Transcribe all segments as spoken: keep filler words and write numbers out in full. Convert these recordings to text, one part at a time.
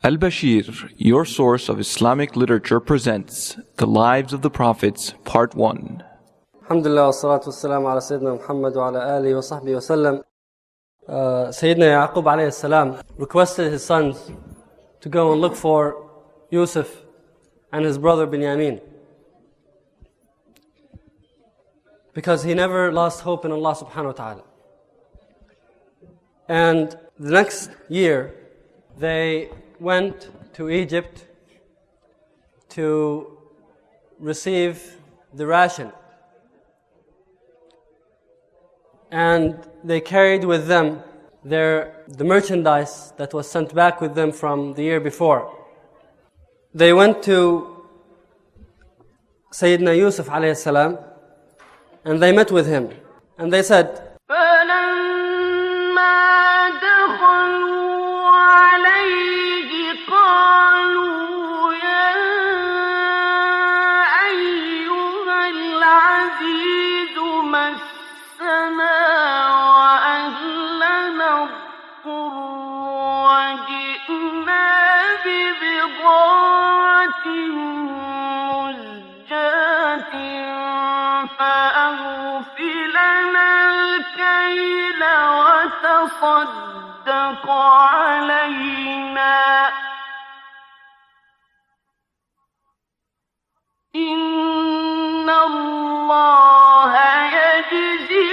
Al-Bashir, your source of Islamic literature, presents The Lives of the Prophets, Part one. Alhamdulillah, wassalatu wassalamu ala Sayyidina Muhammad wa ala alihi wa sahbihi wa sallam. Uh, Sayyidina Yaqub alayhi salam requested his sons to go and look for Yusuf and his brother Binyamin, because he never lost hope in Allah subhanahu wa ta'ala. And the next year, they went to Egypt to receive the ration. And they carried with them their the merchandise that was sent back with them from the year before. They went to Sayyidina Yusuf alayhi salam, and they met with him. And they said, وتصدق علينا إن الله يجزي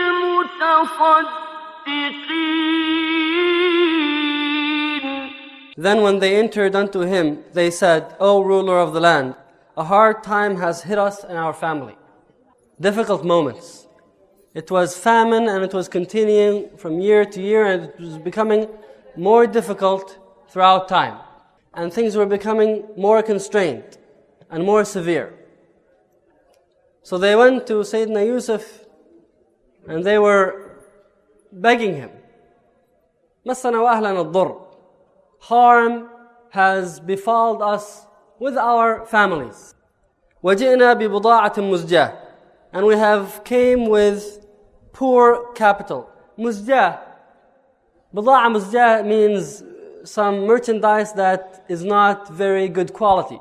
المتصدقين. Then when they entered unto him, they said, O ruler of the land, a hard time has hit us and our family. Difficult moments. It was famine, and it was continuing from year to year, and it was becoming more difficult throughout time. And things were becoming more constrained and more severe. So they went to Sayyidina Yusuf, and they were begging him, مَسَّنَا وَأَهْلَنَا الضُّرِّ. Harm has befalled us with our families. وَجِئْنَا بِبُضَاعَةٍ مُزْجَاةٍ. And we have came with poor capital. Muzjah. Bida'a muzjah means some merchandise that is not very good quality.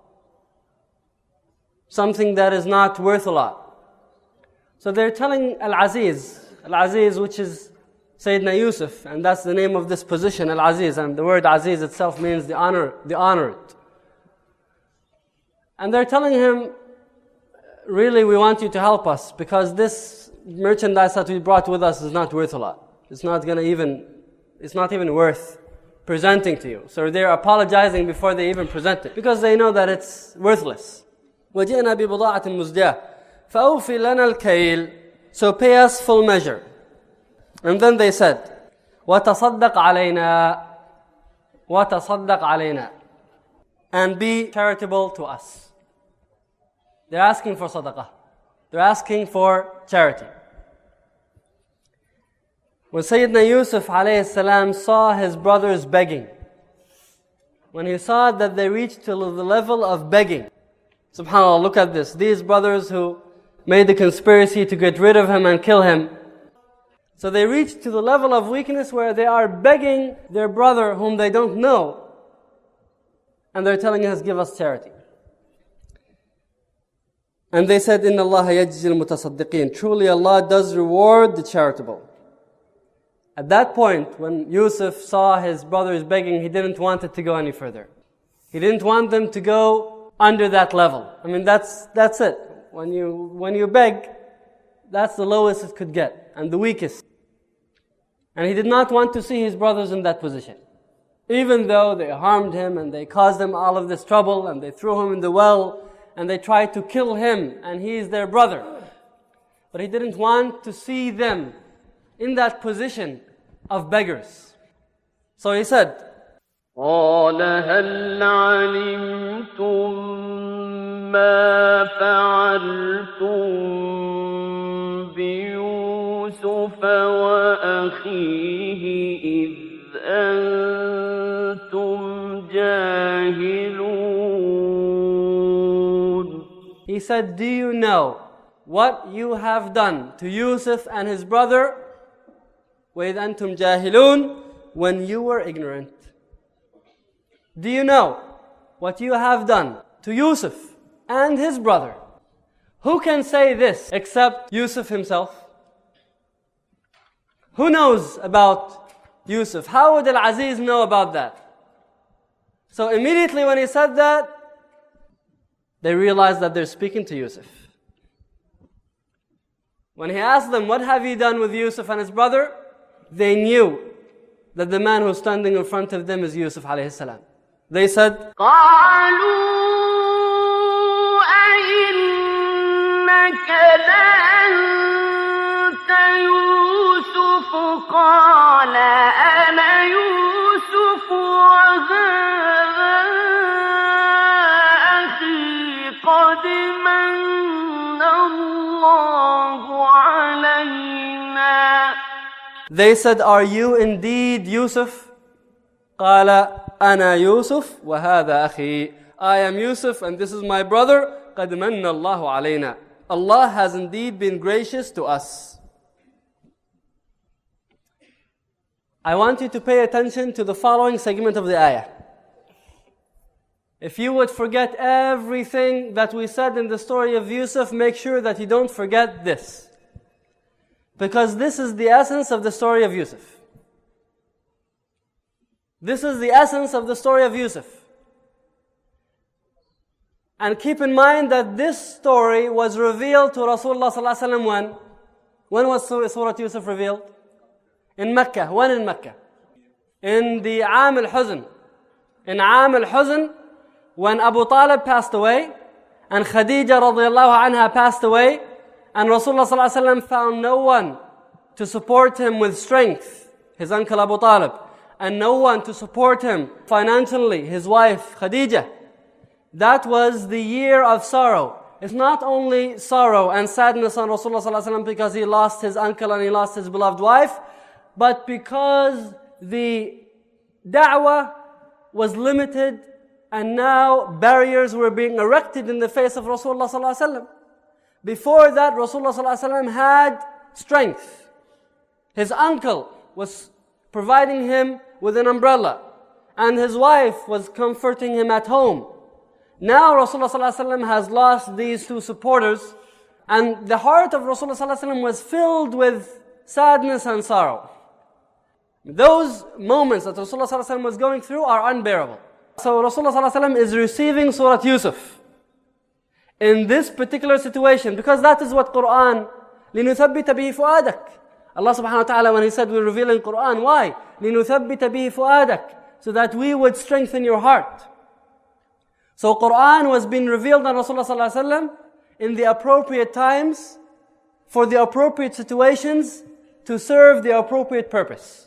Something that is not worth a lot. So they're telling Al-Aziz, Al-Aziz, which is Sayyidina Yusuf, and that's the name of this position, Al-Aziz, and the word Aziz itself means the honor, the honored. And they're telling him, really, we want you to help us, because this merchandise that we brought with us is not worth a lot. It's not gonna even, it's not even worth presenting to you. So they're apologizing before they even present it, because they know that it's worthless. وَجِئْنَا بِبُضَاعَةٍ مُزْجَاةٍ فَأَوْفِ لَنَا الْكَيْلِ. So pay us full measure. And then they said, وَتَصَدَّقْ عَلَيْنَا وَتَصَدَّقْ عَلَيْنَا. And be charitable to us. They're asking for sadaqah. They're asking for charity. When Sayyidina Yusuf alayhi salam saw his brothers begging, when he saw that they reached to the level of begging, subhanAllah, look at this. These brothers who made the conspiracy to get rid of him and kill him, so they reached to the level of weakness where they are begging their brother whom they don't know, and they're telling us, give us charity. And they said, إِنَّ اللَّهَ يَجْزِي الْمُتَصَدِّقِينَ. Truly Allah does reward the charitable. At that point, when Yusuf saw his brothers begging, he didn't want it to go any further. He didn't want them to go under that level. I mean, that's that's it. When you when you beg, that's the lowest it could get, and the weakest. And he did not want to see his brothers in that position. Even though they harmed him, and they caused him all of this trouble, and they threw him in the well, and they tried to kill him, and he is their brother. But he didn't want to see them in that position of beggars. So he said, قال هل علمتم ما فعلتم بيوسف وأخيه إذ أنتم جاهلون. He said, do you know what you have done to Yusuf and his brother وَإِذْ أَنْتُمْ جَاهِلُونَ, when you were ignorant? Do you know what you have done to Yusuf and his brother? Who can say this except Yusuf himself? Who knows about Yusuf? How would Al-Aziz know about that? So immediately when he said that, they realized that they're speaking to Yusuf. When he asked them, what have you done with Yusuf and his brother? They knew that the man who's standing in front of them is Yusuf alayhi salam. They said, قال أنا يوسف وهذا أخي قد من الله علينا. They said, are you indeed Yusuf? قال أنا يوسف وهذا أخي. I am Yusuf and this is my brother. قد من الله علينا. Allah has indeed been gracious to us. I want you to pay attention to the following segment of the ayah. If you would forget everything that we said in the story of Yusuf, make sure that you don't forget this. Because this is the essence of the story of Yusuf. This is the essence of the story of Yusuf. And keep in mind that this story was revealed to Rasulullah sallallahu alaihi wasallam when? When was Surah Yusuf revealed? In Mecca. When in Mecca? In the Aam al-Huzn. In Aam al-Huzn, when Abu Talib passed away, and Khadija radiallahu anha passed away, and Rasulullah sallallahu alaihi wasallam found no one to support him with strength, his uncle Abu Talib, and no one to support him financially, his wife Khadija. That was the year of sorrow. It's not only sorrow and sadness on Rasulullah sallallahu alaihi wasallam because he lost his uncle and he lost his beloved wife, but because the da'wah was limited and now barriers were being erected in the face of Rasulullah sallallahu alaihi wasallam. Before that, Rasulullah sallallahu alaihi wasallam had strength. His uncle was providing him with an umbrella, and his wife was comforting him at home. Now Rasulullah sallallahu alaihi wasallam has lost these two supporters, and the heart of Rasulullah sallallahu alaihi wasallam was filled with sadness and sorrow. Those moments that Rasulullah sallallahu alaihi wasallam was going through are unbearable. So Rasulullah sallallahu alaihi wasallam is receiving Surah Yusuf in this particular situation, because that is what Quran, لِنُثَبِّتَ بِهِ فُؤَادَكَ. Allah subhanahu wa ta'ala, when He said we're revealing Quran, why? لِنُثَبِّتَ بِهِ فُؤَادَكَ, so that we would strengthen your heart. So Quran was being revealed on Rasulullah sallallahu alaihi wasallam in the appropriate times, for the appropriate situations, to serve the appropriate purpose.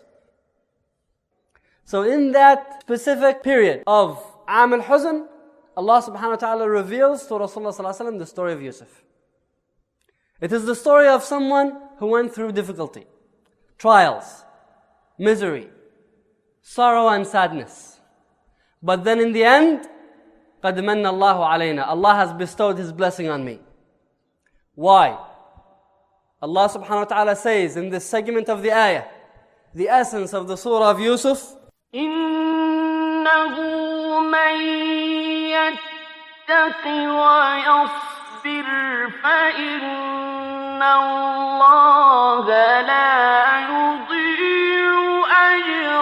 So in that specific period of Aam al-Huzn, Allah subhanahu wa ta'ala reveals to Rasulullah sallallahu alaihi wasallam the story of Yusuf. It is the story of someone who went through difficulty, trials, misery, sorrow and sadness. But then in the end, قَدْ مَنَّ اللَّهُ عَلَيْنَا. Allah has bestowed His blessing on me. Why? Allah subhanahu wa ta'ala says in this segment of the ayah, the essence of the surah of Yusuf, إِنَّهُ مَن يَتَّقِ وَيَصْبِرْ فَإِنَّ اللَّهَ لَا يُضِيعُ أَجْرَ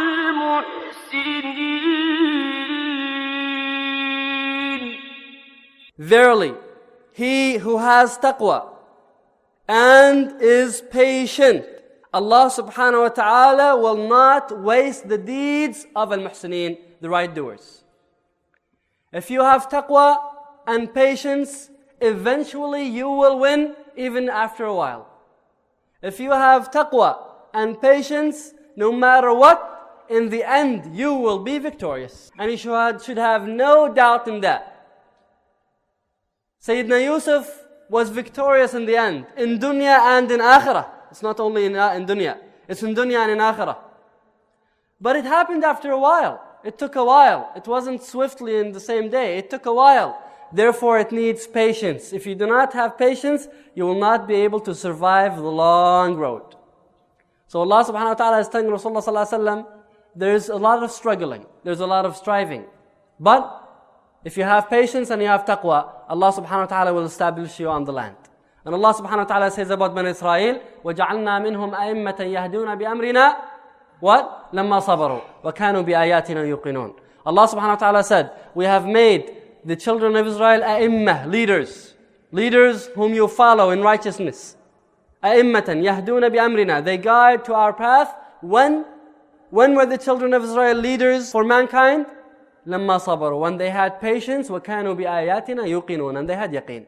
الْمُحْسِنِينَ. Verily, he who has taqwa and is patient, Allah subhanahu wa ta'ala will not waste the deeds of al-muhsineen, the right doers. If you have taqwa and patience, eventually you will win even after a while. If you have taqwa and patience, no matter what, in the end you will be victorious. And you should, should have no doubt in that. Sayyidina Yusuf was victorious in the end, in dunya and in akhirah. It's not only in, in dunya, it's in dunya and in akhirah. But it happened after a while. It took a while. It wasn't swiftly in the same day. It took a while. Therefore, it needs patience. If you do not have patience, you will not be able to survive the long road. So Allah subhanahu wa ta'ala is telling Rasulullah sallallahu alaihi wasallam there's a lot of struggling, there's a lot of striving. But if you have patience and you have taqwa, Allah subhanahu wa ta'ala will establish you on the land. And Allah subhanahu wa ta'ala says about Bani Israel, وَجَعَلْنَا مِنْهُمْ أَئِمَّةً يَهْدُونَ بِأَمْرِنَا What? لَمَّا صَبَرُوا وَكَانُوا بِآيَاتِنَا يُقِنُونَ. Allah subhanahu wa ta'ala said, we have made the children of Israel a'immah, leaders. Leaders whom you follow in righteousness. أَئِمَّةً يَهْدُونَ بِأَمْرِنَا. They guide to our path. When? When were the children of Israel leaders for mankind? لَمَّا صَبَرُوا. When they had patience, وَكَانُوا بِآيَاتِنَا يُقِنُونَ. And they had yaqeen.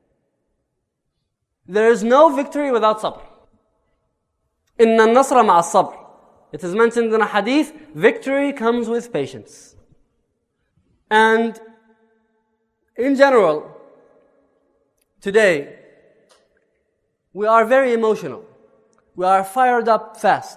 There is no victory without sabr. إِنَّ النَّصْرَ مَعَ الصَّبْرِ. It is mentioned in a hadith, victory comes with patience. And in general, today, we are very emotional. We are fired up fast.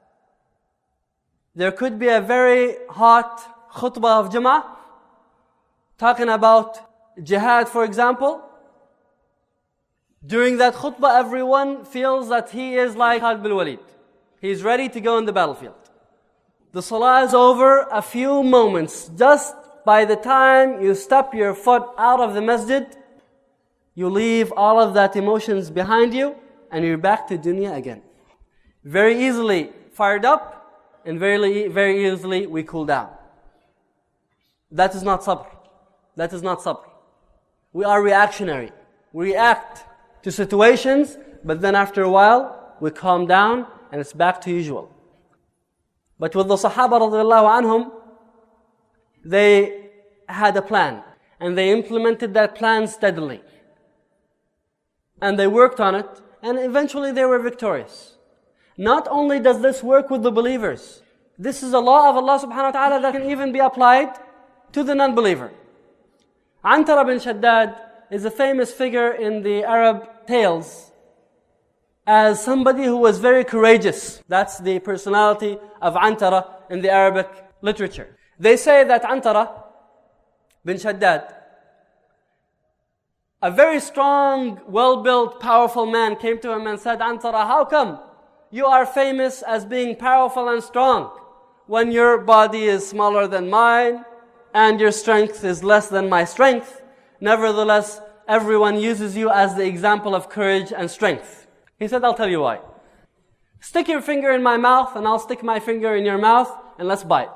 There could be a very hot khutbah of Jum'ah, talking about jihad, for example. During that khutbah, everyone feels that he is like Khalid bin Walid. He is ready to go in the battlefield. The salah is over a few moments. Just by the time you step your foot out of the masjid, you leave all of that emotions behind you and you're back to dunya again. Very easily fired up and very, very easily we cool down. That is not sabr. That is not sabr. We are reactionary. We react to situations, but then after a while we calm down and it's back to usual. But with the Sahaba radiallahu anhum, they had a plan and they implemented that plan steadily. And they worked on it and eventually they were victorious. Not only does this work with the believers, this is a law of Allah subhanahu wa ta'ala that can even be applied to the non-believer. Antara bin Shaddad is a famous figure in the Arab tales as somebody who was very courageous. That's the personality of Antara in the Arabic literature. They say that Antara bin Shaddad, a very strong, well-built, powerful man came to him and said, Antara, how come you are famous as being powerful and strong when your body is smaller than mine and your strength is less than my strength? Nevertheless, everyone uses you as the example of courage and strength. He said, I'll tell you why. Stick your finger in my mouth and I'll stick my finger in your mouth and let's bite.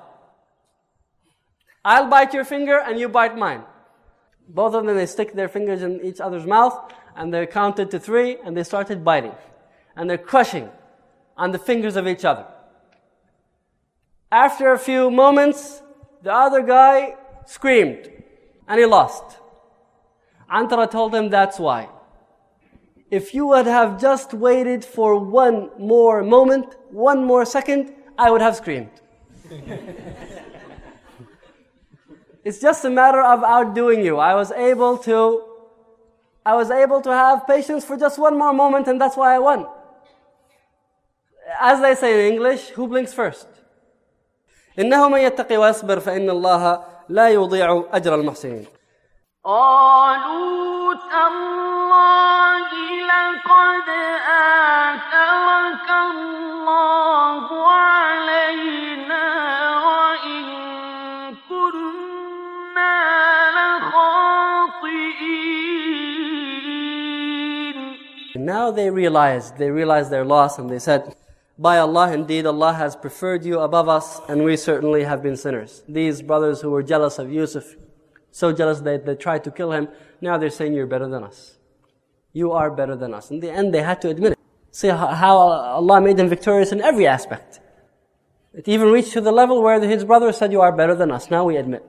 I'll bite your finger and you bite mine. Both of them, they stick their fingers in each other's mouth and they counted to three and they started biting. And they're crushing on the fingers of each other. After a few moments, the other guy screamed and he lost. Antara told him that's why. If you would have just waited for one more moment, one more second, I would have screamed. It's just a matter of outdoing you. I was able to, I was able to have patience for just one more moment, and that's why I won. As they say in English, who blinks first? إنه من يتقي ويصبر فإن الله لا يضيع أجر المحسنين. قالوا تالله لقد آثرك الله علينا وإن كنا لخاطئين. Now they realized, they realized their loss and they said, by Allah, indeed Allah has preferred you above us and we certainly have been sinners. These brothers who were jealous of Yusuf, so jealous that they tried to kill him, now they're saying you're better than us. You are better than us. In the end, they had to admit it. See how Allah made them victorious in every aspect. It even reached to the level where his brother said, you are better than us. Now we admit.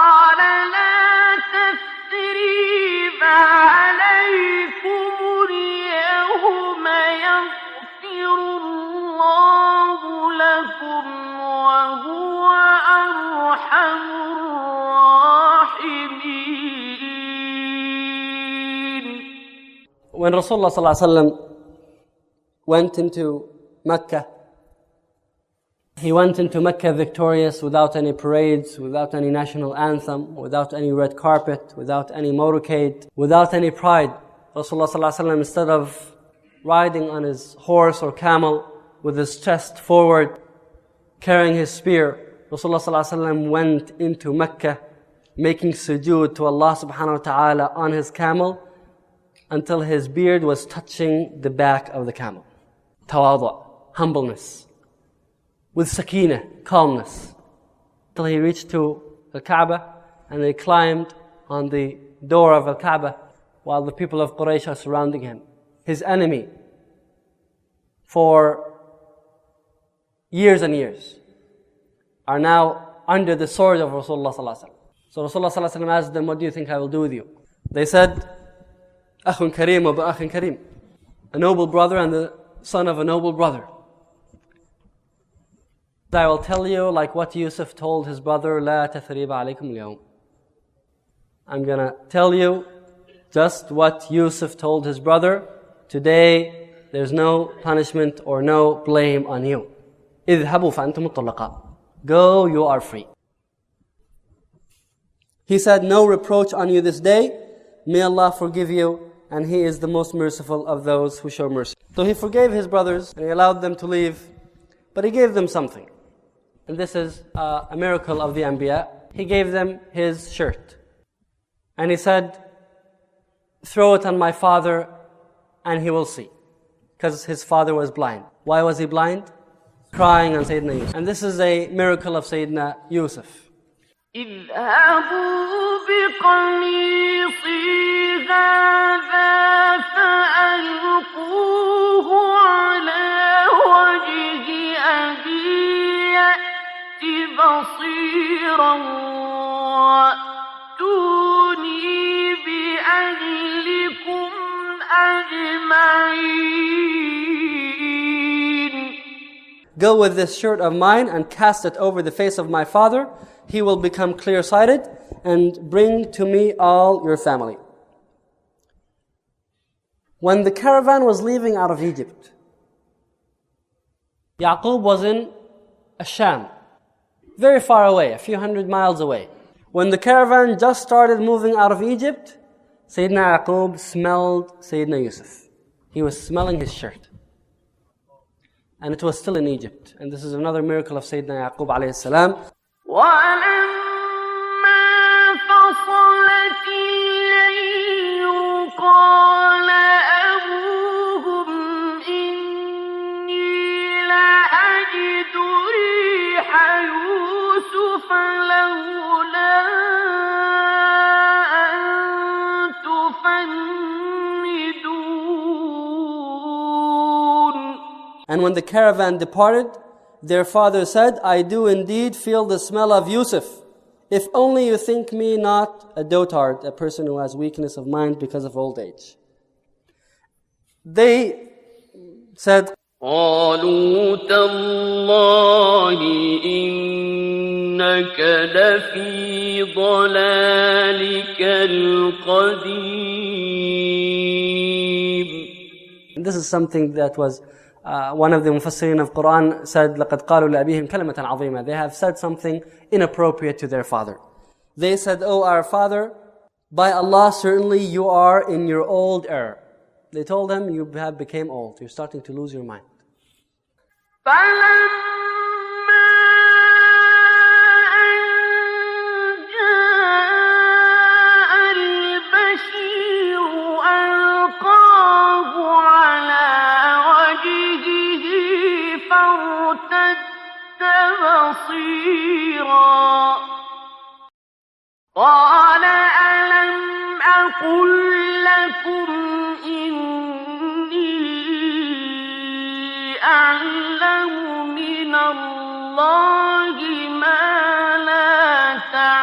When Rasulullah sallallahu alaihi wasallam went into Mecca, he went into Mecca victorious without any parades, without any national anthem, without any red carpet, without any motorcade, without any pride. Rasulullah sallallahu alaihi wasallam, instead of riding on his horse or camel with his chest forward, carrying his spear, Rasulullah sallallahu alaihi wasallam went into Mecca making sujood to Allah subhanahu wa ta'ala on his camel until his beard was touching the back of the camel. Tawadu', humbleness, with sakina, calmness, till he reached to the Kaaba and they climbed on the door of the Kaaba while the people of Quraysh are surrounding him. His enemy for years and years are now under the sword of Rasulullah sallallahu alaihi wasallam. So Rasulullah sallallahu alaihi wasallam asked them, what do you think I will do with you? They said, Akhun Kareem wa Akhun Kareem, a noble brother and the son of a noble brother. I will tell you like what Yusuf told his brother, La tathriba alaykum al-yawm. I'm going to tell you just what Yusuf told his brother. Today, there's no punishment or no blame on you. اذهبوا فأنتم الطلقاء. Go, you are free. He said, no reproach on you this day. May Allah forgive you, and He is the most merciful of those who show mercy. So he forgave his brothers, and he allowed them to leave, but he gave them something. And this is uh, a miracle of the Anbiya. He gave them his shirt. And he said, throw it on my father, and he will see. Because his father was blind. Why was he blind? Crying on Sayyidina Yusuf. And this is a miracle of Sayyidina Yusuf. اذهبوا بقميصي هذا فألقوه على وجه أبي يأت بصيرا وأتوني بأهلكم أجمعين. Go with this shirt of mine and cast it over the face of my father. He will become clear-sighted, and bring to me all your family. When the caravan was leaving out of Egypt, Yaqub was in Asham, very far away, a few hundred miles away. When the caravan just started moving out of Egypt, Sayyidina Yaqub smelled Sayyidina Yusuf. He was smelling his shirt. And it was still in Egypt. And this is another miracle of Sayyidina Yaqub alayhi salam. ولما فصلت الليل قال أبوهم إني لأجد ريح يوسف لولا أن تفندون. And when the caravan departed, their father said, I do indeed feel the smell of Yusuf. If only you think me not a dotard, a person who has weakness of mind because of old age. They said, قالوا تالله إنك لفي ضلالك القديم. and this is something that was Uh, one of the Mufassirin of Quran said, لَقَدْ قَالُوا لَأَبِيهِمْ كَلِمَةً عَظِيمًا. They have said something inappropriate to their father. They said, oh, our father, by Allah, certainly you are in your old error. They told him, you have become old. You're starting to lose your mind. بصيرا قال ألم أقل لكم إني أعلم من الله ما لا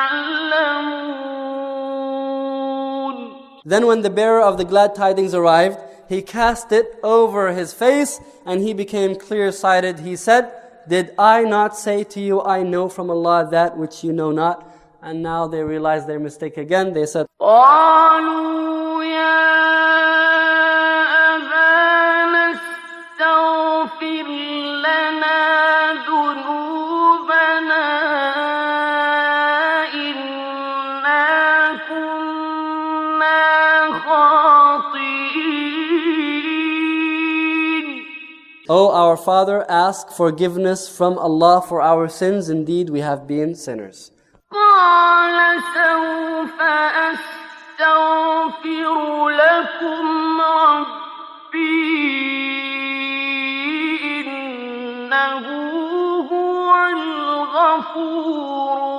تعلمون. Then when the bearer of the glad tidings arrived, he cast it over his face and he became clear-sighted. He said, did I not say to you, I know from Allah that which you know not? And now they realize their mistake again. They said, قالوا يا أبانا استغفر لنا ذنوبنا إنا كنا خاطئين. O our father, ask forgiveness from Allah for our sins. Indeed, we have been sinners. قال سوف أستغفر لكم ربي إنه هو الغفور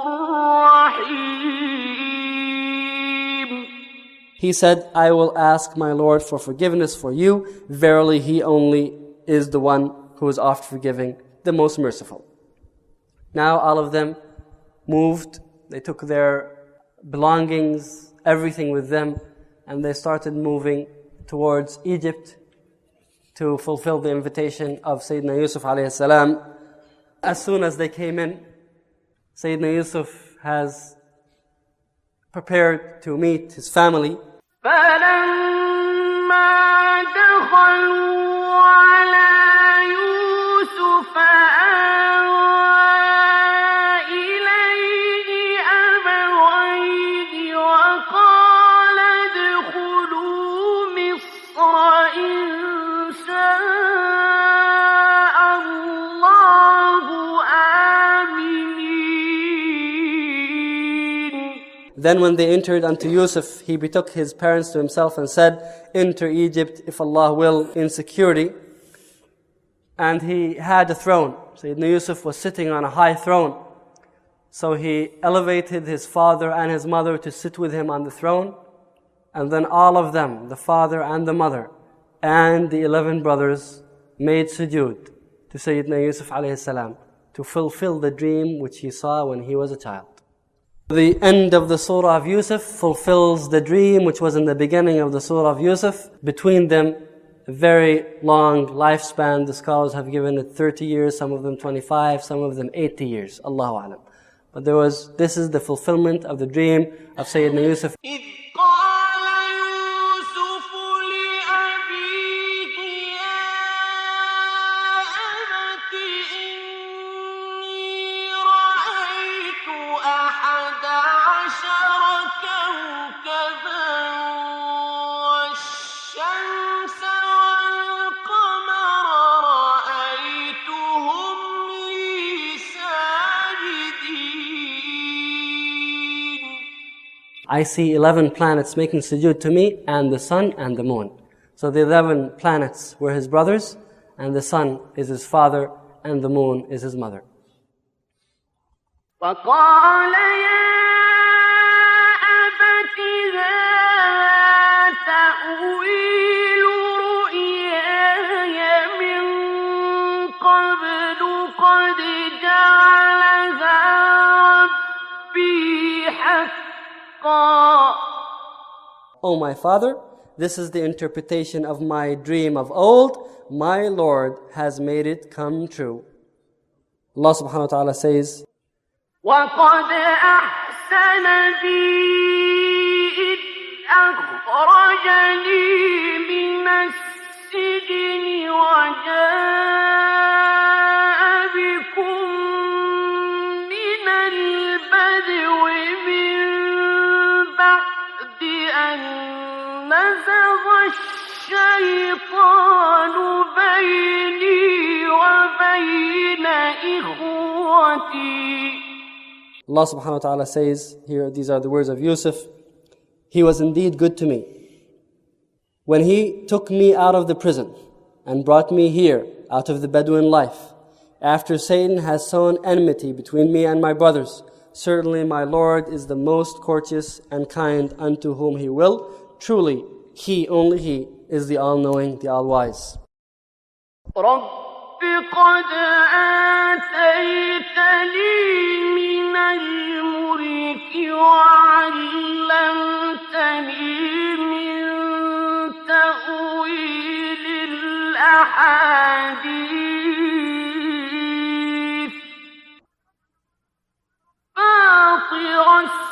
الرحيم. He said, I will ask my Lord for forgiveness for you. Verily, He only is the one who is oft forgiving, the most merciful. Now all of them moved. They took their belongings, everything with them, and they started moving towards Egypt to fulfill the invitation of Sayyidina Yusuf alayhi salam. As soon as they came in, Sayyidina Yusuf has prepared to meet his family. فلما دخلوا على يوسف آوى إليه أبويه وقال ادخلوا مصر إن شاء الله آمنين. Then when they entered unto Yusuf, he betook his parents to himself and said, enter Egypt, if Allah will, in security. And he had a throne. Sayyidina Yusuf was sitting on a high throne. So he elevated his father and his mother to sit with him on the throne. And then all of them, the father and the mother, and the eleven brothers, made sujood to Sayyidina Yusuf alayhi salam to fulfill the dream which he saw when he was a child. The end of the surah of Yusuf fulfills the dream which was in the beginning of the surah of Yusuf. Between them, a very long lifespan. The scholars have given it thirty years, some of them twenty-five, some of them eighty years. Allahu Alam. But there was, this is the fulfillment of the dream of Sayyidina Yusuf. إذ قال يوسف لأبيه يا أبت إني رأيت أحد عشر كوكبا والشمس والقمر رأيتهم لي ساجدين. I see eleven planets making sujood to me, and the sun and the moon. So the eleven planets were his brothers, and the sun is his father, and the moon is his mother. وقال يا أبت هذا تأويل رؤياي من قبل قد جعلها ربي حقا. O my father, this is the interpretation of my dream of old. My Lord has made it come true. Allah subhanahu wa ta'ala says, وقد أحسن بي إذ أخرجني من السجن وجاء بكم من البدو من بعد أن نزغ الشيطان بيني وبين إخوتي. Allah subhanahu wa ta'ala says, here these are the words of Yusuf, he was indeed good to me. When he took me out of the prison and brought me here out of the Bedouin life, after Satan has sown enmity between me and my brothers, certainly my Lord is the most courteous and kind unto whom He will. Truly, He, only He, is the all-knowing, the all-wise. رب قد آتيتني من الملك وعلمتني من تأويل الأحاديث فاطر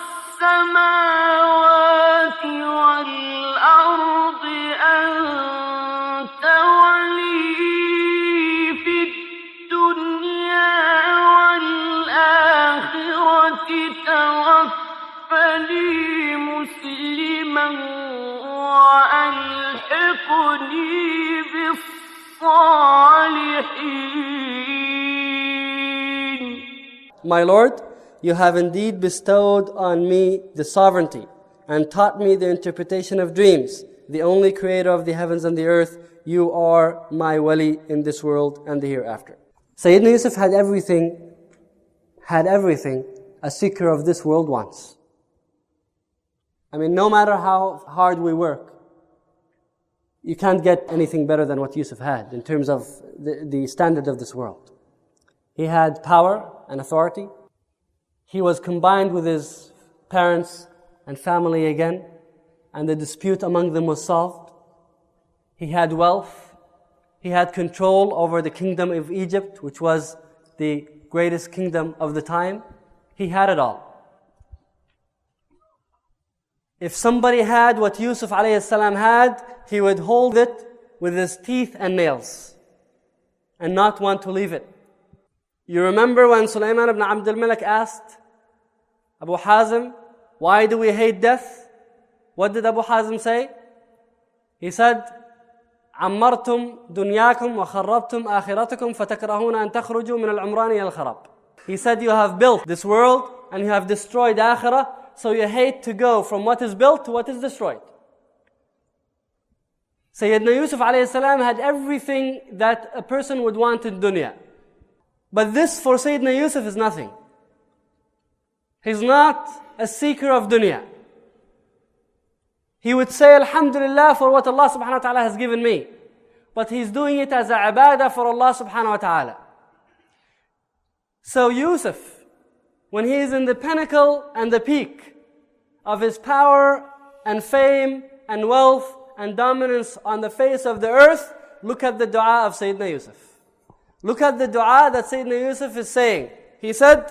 السماوات والأرض أنت ولي في الدنيا والآخرة توفني مسلما وألحقني الصالحين. My Lord, you have indeed bestowed on me the sovereignty and taught me the interpretation of dreams. The only creator of the heavens and the earth, you are my wali in this world and the hereafter. Sayyidina Yusuf had everything, had everything a seeker of this world wants. I mean, no matter how hard we work, you can't get anything better than what Yusuf had in terms of the, the standard of this world. He had power and authority. He was combined with his parents and family again, and the dispute among them was solved. He had wealth. He had control over the kingdom of Egypt, which was the greatest kingdom of the time. He had it all. If somebody had what Yusuf alayhi salam had, he would hold it with his teeth and nails and not want to leave it. You remember when Sulaiman ibn Abd al-Malik asked Abu Hazim, why do we hate death? What did Abu Hazim say? He said, عمرتم دنياكم وخربتم آخرتكم فتكرهون أن تخرجوا من العمران إلى الخراب. He said, you have built this world and you have destroyed akhirah, so you hate to go from what is built to what is destroyed. Sayyidina Yusuf alayhi salam had everything that a person would want in dunya. But this for Sayyidina Yusuf is nothing. He's not a seeker of dunya. He would say, Alhamdulillah for what Allah subhanahu wa ta'ala has given me. But he's doing it as a ibadah for Allah subhanahu wa ta'ala. So Yusuf, when he is in the pinnacle and the peak of his power and fame and wealth and dominance on the face of the earth, look at the dua of Sayyidina Yusuf. Look at the dua that Sayyidina Yusuf is saying. He said,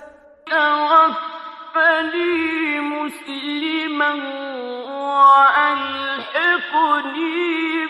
توفني مسلما وألحقني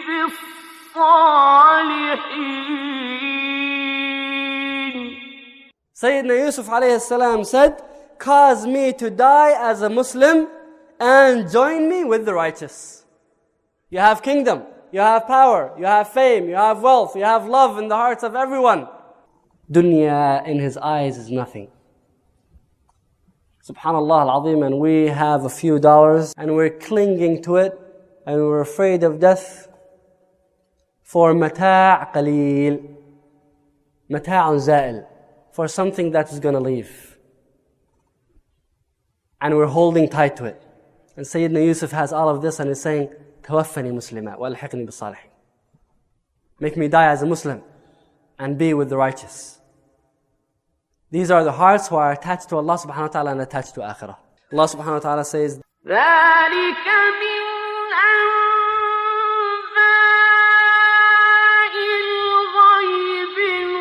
بالصالحين. Sayyidina Yusuf alayhi salam said, cause me to die as a Muslim and join me with the righteous. You have kingdom, you have power, you have fame, you have wealth, you have love in the hearts of everyone. Dunya in his eyes is nothing. Subhanallah al-Azim, and we have a few dollars and we're clinging to it and we're afraid of death for mata' qaleel, mata'un za'il, for something that is going to leave. And we're holding tight to it. And Sayyidina Yusuf has all of this and is saying, توفني مسلما والحقني بالصالحين. Make me die as a Muslim and be with the righteous. These are the hearts who are attached to Allah subhanahu wa ta'ala and attached to akhirah. Allah subhanahu wa ta'ala says, ذلك من أنباء الغيب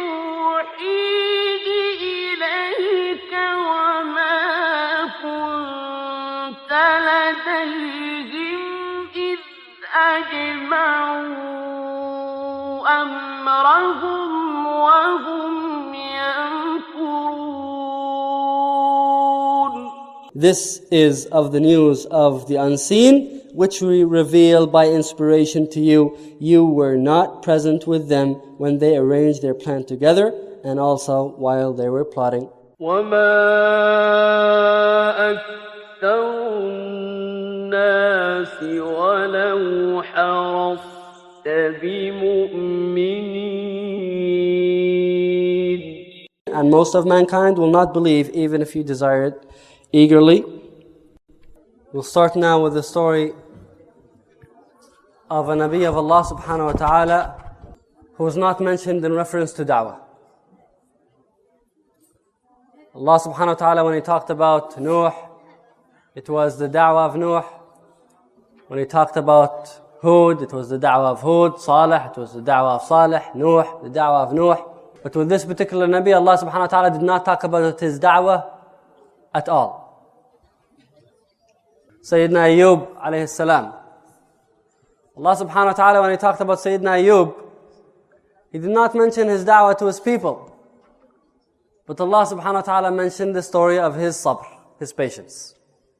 نوحيه إليك وما كنت لديهم إذ أجمعوا أمرهم وهم this is of the news of the unseen, which we reveal by inspiration to you. You were not present with them when they arranged their plan together, and also while they were plotting. وَمَا أَكْثَرُ النَّاسِ وَلَوْ حَرَصْتَ بِمُؤْمِنِينَ. And most of mankind will not believe even if you desire it eagerly. We'll start now with the story of a Nabi of Allah subhanahu wa ta'ala who was not mentioned in reference to da'wah. Allah subhanahu wa ta'ala, when He talked about Nuh, it was the da'wah of Nuh. When He talked about Hud, it was the da'wah of Hud. Salih, it was the da'wah of Salih. Nuh, the da'wah of Nuh. But with this particular Nabi, Allah subhanahu wa ta'ala did not talk about his da'wah at all. Sayyidina Ayyub alayhi salam. Allah subhanahu wa ta'ala, when He talked about Sayyidina Ayyub, He did not mention his da'wah to his people. But Allah subhanahu wa ta'ala mentioned the story of his sabr, his patience.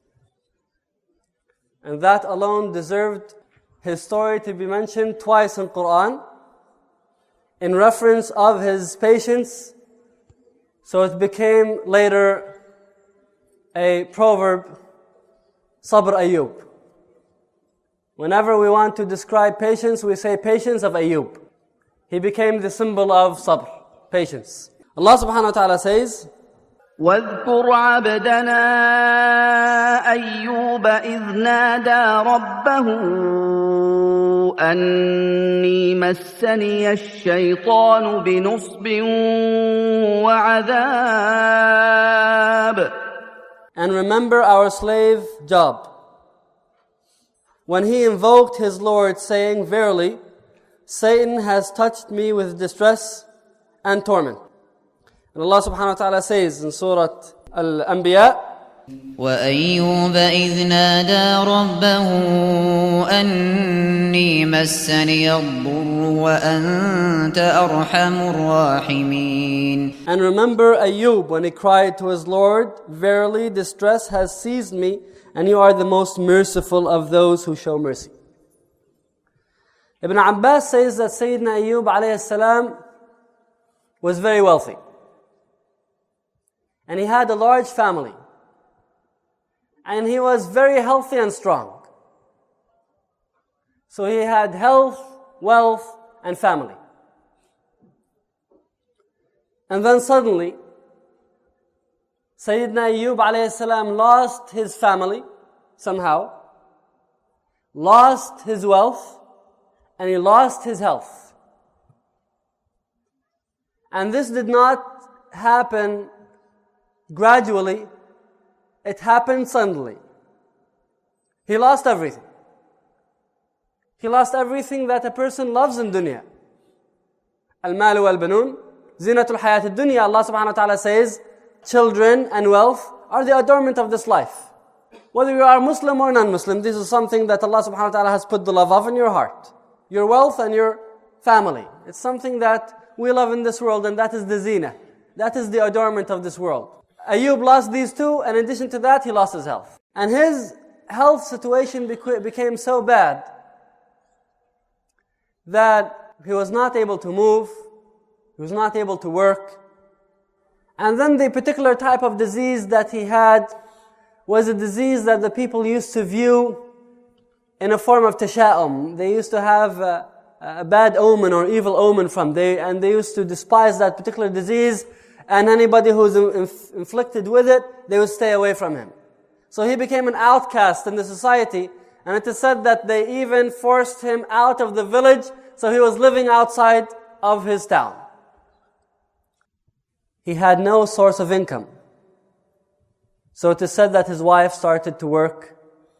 And that alone deserved his story to be mentioned twice in Quran. in reference of his patience. So it became later a proverb, Sabr Ayyub. Whenever we want to describe patience, we say patience of Ayyub. He became the symbol of sabr, patience. Allah subhanahu wa ta'ala says, واذكر عبدنا أيوب إذ نادى ربه أني مسني الشيطان بنصب وعذاب. And remember our slave Job, when he invoked his Lord, saying, verily, Satan has touched me with distress and torment. And Allah subhanahu wa ta'ala says in Surah Al-Anbiya, وأيوب إذ نادى ربه أني مسني الضر وأنت أرحم الراحمين. And remember Ayyub when he cried to his Lord, verily distress has seized me, and you are the most merciful of those who show mercy. Ibn Abbas says that Sayyidina Ayyub alayhi salam was very wealthy. And he had a large family. And he was very healthy and strong. So he had health, wealth, and family. And then suddenly, Sayyidina Ayyub alayhi salam lost his family somehow, lost his wealth, and he lost his health. And this did not happen gradually, it happened suddenly. He lost everything. He lost everything that a person loves in dunya. Al-malu wal-banun, zinatul hayat ad-dunya. Allah subhanahu wa ta'ala says, children and wealth are the adornment of this life. Whether you are Muslim or non-Muslim, this is something that Allah subhanahu wa ta'ala has put the love of in your heart. Your wealth and your family. It's something that we love in this world, and that is the zina. That is the adornment of this world. Ayyub lost these two, and in addition to that, he lost his health. And his health situation became so bad that he was not able to move, he was not able to work. And then the particular type of disease that he had was a disease that the people used to view in a form of tasha'um. They used to have a, a bad omen or evil omen from they, and they used to despise that particular disease, and anybody who's inf- inflicted with it, they would stay away from him. So he became an outcast in the society, and it is said that they even forced him out of the village, so he was living outside of his town. He had no source of income. So it is said that his wife started to work.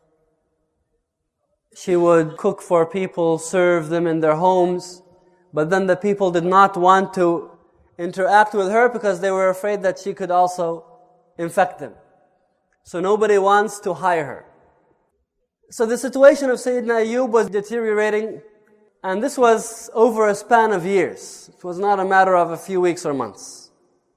She would cook for people, serve them in their homes, but then the people did not want to interact with her because they were afraid that she could also infect them. So nobody wants to hire her. So the situation of Sayyidina Ayyub was deteriorating, and this was over a span of years. It was not a matter of a few weeks or months.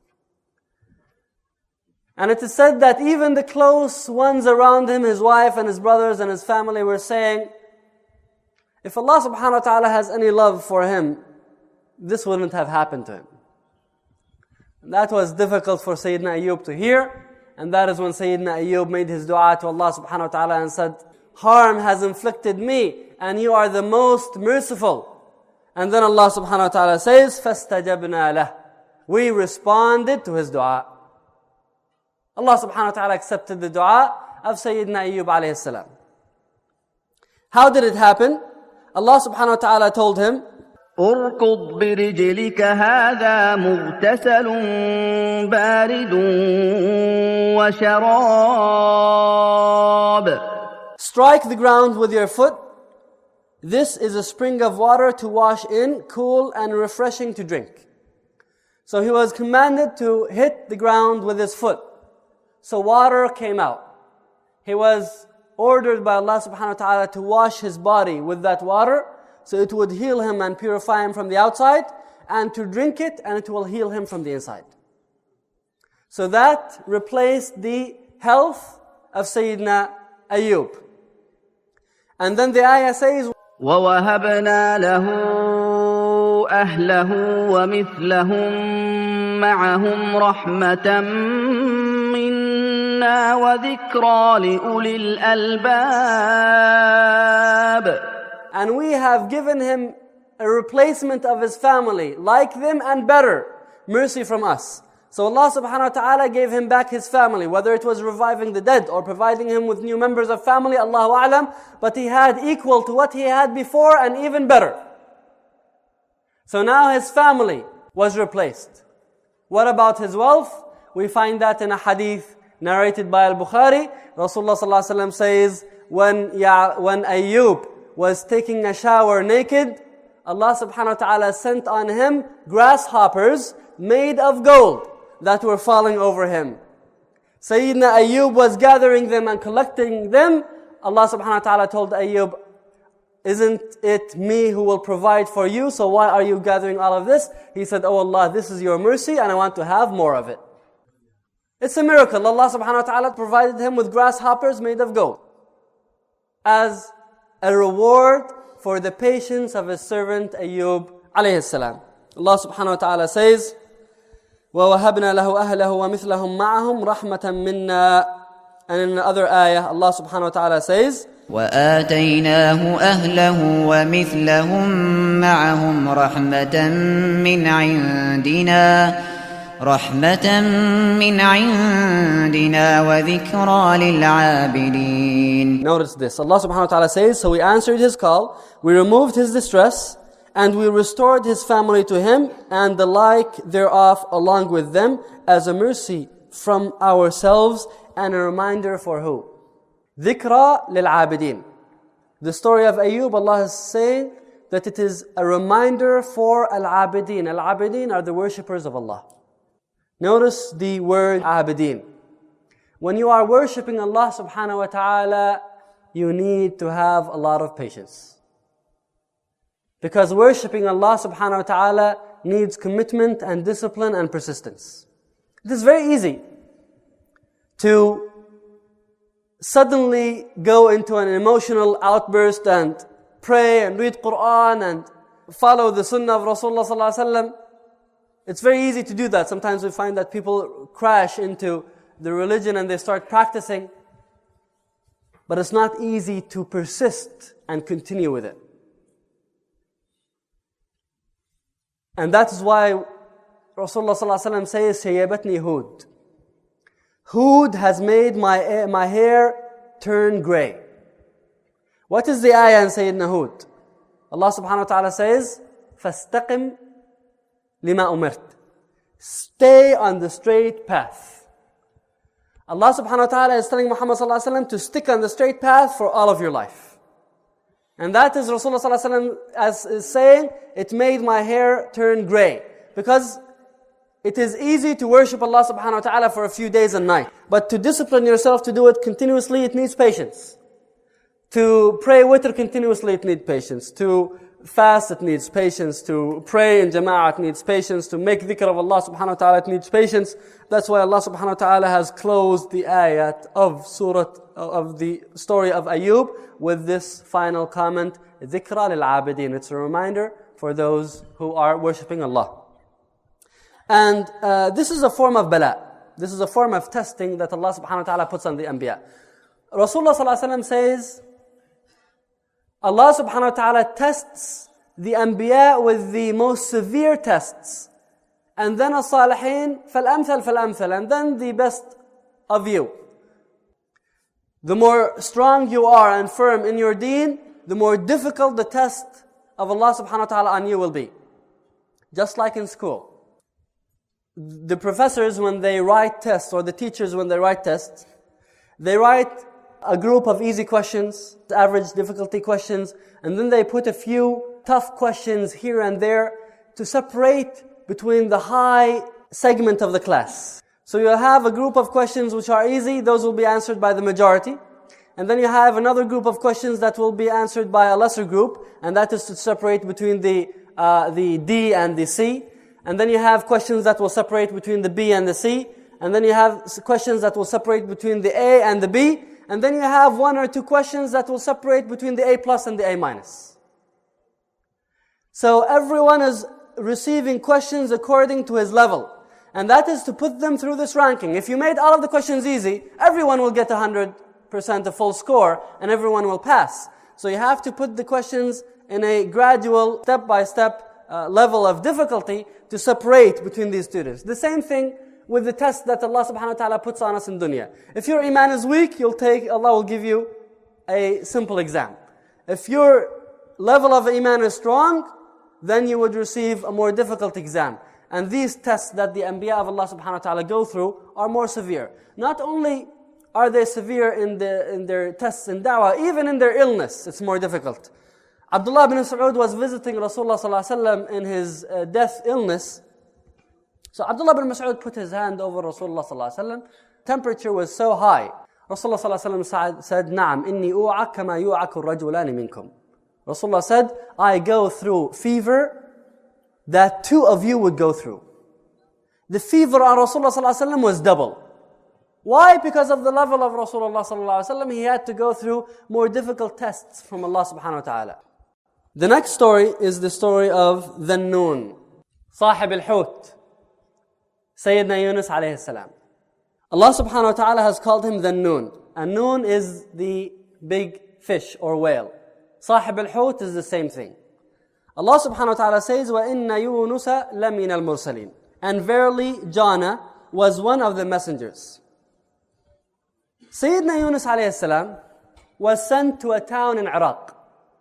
And it is said that even the close ones around him, his wife and his brothers and his family, were saying, if Allah subhanahu wa ta'ala has any love for him, this wouldn't have happened to him. And that was difficult for Sayyidina Ayyub to hear, and that is when Sayyidina Ayyub made his dua to Allah subhanahu wa ta'ala and said, harm has inflicted me, and you are the most merciful. And then Allah subhanahu wa ta'ala says, فَاسْتَجَبْنَا لَهُ. We responded to his dua. Allah subhanahu wa ta'ala accepted the dua of Sayyidina Ayyub alayhi salam. How did it happen? Allah subhanahu wa ta'ala told him, اركض برجلك هذا مغتسل بارد وشراب. strike the ground with your foot. This is a spring of water to wash in, cool and refreshing to drink. So he was commanded to hit the ground with his foot. So water came out. He was ordered by Allah subhanahu wa ta'ala to wash his body with that water, so it would heal him and purify him from the outside, and to drink it, and it will heal him from the inside. So that replaced the health of Sayyidina Ayyub. And then the ayah says, وَوَهَبْنَا لَهُ أهله ومثلهم معهم رحمة منا وذكرى لأولي الألباب. And we have given him a replacement of his family, like them and better, mercy from us. So Allah subhanahu wa ta'ala gave him back his family, whether it was reviving the dead or providing him with new members of family, Allahu a'lam, but he had equal to what he had before and even better. So now his family was replaced. What about his wealth? We find that in a hadith narrated by Al-Bukhari. Rasulullah sallallahu alaihi wasallam says, when, ya, when Ayyub was taking a shower naked, Allah subhanahu wa ta'ala sent on him grasshoppers made of gold that were falling over him. Sayyidina Ayyub was gathering them and collecting them. Allah subhanahu wa ta'ala told Ayyub, isn't it me who will provide for you? So why are you gathering all of this? He said, oh Allah, this is your mercy and I want to have more of it. It's a miracle. Allah subhanahu wa ta'ala provided him with grasshoppers made of gold as a reward for the patience of his servant Ayyub alayhi salam. Allah subhanahu wa ta'ala says, وَوَهَبْنَا لَهُ أَهْلَهُ وَمِثْلَهُمْ مَعَهُمْ رَحْمَةً مِنَّا. And in another ayah, Allah subhanahu wa ta'ala says, وآتيناه أهله ومثلهم معهم رحمة من عندنا رحمة من عندنا وذكرى للعابدين. Notice this. Allah subhanahu wa ta'ala says, so we answered his call, we removed his distress, and we restored his family to him, and the like thereof along with them, as a mercy from ourselves, and a reminder for who? Dhikra lil-abidin. The story of Ayyub, Allah is saying that it is a reminder for al-abidin. Al-abidin are the worshippers of Allah. Notice the word abidin. When you are worshipping Allah subhanahu wa ta'ala, you need to have a lot of patience. Because worshipping Allah subhanahu wa ta'ala needs commitment and discipline and persistence. It is very easy to suddenly go into an emotional outburst and pray and read Qur'an and follow the sunnah of Rasulullah sallallahu alaihi wasallam. It's very easy to do that. Sometimes we find that people crash into the religion and they start practicing. But it's not easy to persist and continue with it. And that is why Rasulullah sallallahu alaihi wasallam says, "Shayyabatni Hud." Hud has made my, my hair turn gray. What is the ayah in Sayyidina Hud? Allah subhanahu wa ta'ala says, فَاسْتَقِمْ لِمَا أُمِرْتَ. Stay on the straight path. Allah subhanahu wa ta'ala is telling Muhammad sallallahu alaihi wasallam to stick on the straight path for all of your life. And that is Rasulullah sallallahu alaihi wasallam as is saying, it made my hair turn gray. Because it is easy to worship Allah subhanahu wa ta'ala for a few days and nights. But to discipline yourself to do it continuously, it needs patience. To pray witr continuously, it needs patience. To fast, it needs patience. To pray in jama'ah, it needs patience. To make dhikr of Allah subhanahu wa ta'ala, it needs patience. That's why Allah subhanahu wa ta'ala has closed the ayat of surah, of the story of Ayyub with this final comment, dhikra lil-abidin. It's a reminder for those who are worshipping Allah. And uh, this is a form of bala. This is a form of testing that Allah subhanahu wa ta'ala puts on the anbiya. Rasulullah sallallahu alaihi wasallam says, Allah subhanahu wa ta'ala tests the anbiya with the most severe tests. And then as-salihin, fal-amthal fal-amthal. And then the best of you. The more strong you are and firm in your deen, the more difficult the test of Allah subhanahu wa ta'ala on you will be. Just like in school. The professors, when they write tests, or the teachers, when they write tests, they write a group of easy questions, average difficulty questions, and then they put a few tough questions here and there to separate between the high segment of the class. So you'll have a group of questions which are easy, those will be answered by the majority. And then you have another group of questions that will be answered by a lesser group, and that is to separate between the, uh, the D and the C. And then you have questions that will separate between the B and the C. And then you have questions that will separate between the A and the B. And then you have one or two questions that will separate between the A plus and the A minus. So everyone is receiving questions according to his level. And that is to put them through this ranking. If you made all of the questions easy, everyone will get one hundred percent a full score and everyone will pass. So you have to put the questions in a gradual, step-by-step uh, level of difficulty to separate between these students. The same thing with the test that Allah subhanahu wa ta'ala puts on us in dunya. If your iman is weak, you'll take, Allah will give you a simple exam. If your level of iman is strong, then you would receive a more difficult exam. And these tests that the Anbiya of Allah subhanahu wa ta'ala go through are more severe. Not only are they severe in, the, in their tests in da'wah, even in their illness, it's more difficult. Abdullah ibn Mas'ud was visiting Rasulullah sallallahu alaihi wasallam in his uh, death illness. So Abdullah ibn Mas'ud put his hand over Rasulullah sallallahu alaihi wasallam. Temperature was so high. Rasulullah sallallahu alaihi wasallam said, "Na'am, inni u'ak kama yu'aku ar-rajulani minkum." Rasulullah said, "I go through fever that two of you would go through." The fever on Rasulullah sallallahu alaihi wasallam was double. Why? Because of the level of Rasulullah sallallahu alaihi wasallam, he had to go through more difficult tests from Allah subhanahu wa ta'ala. The next story is the story of Dhannun, Sahib al-Hut, Sayyidina Yunus alayhi salam. Allah subhanahu wa ta'ala has called him Dhannun. And Nun is the big fish or whale. Sahib al-Hut is the same thing. Allah subhanahu wa ta'ala says, وَإِنَّ يُونُسَ لَمِنَ الْمُرْسَلِينَ. And verily Jonah was one of the messengers. Sayyidina Yunus alayhi salam was sent to a town in Iraq.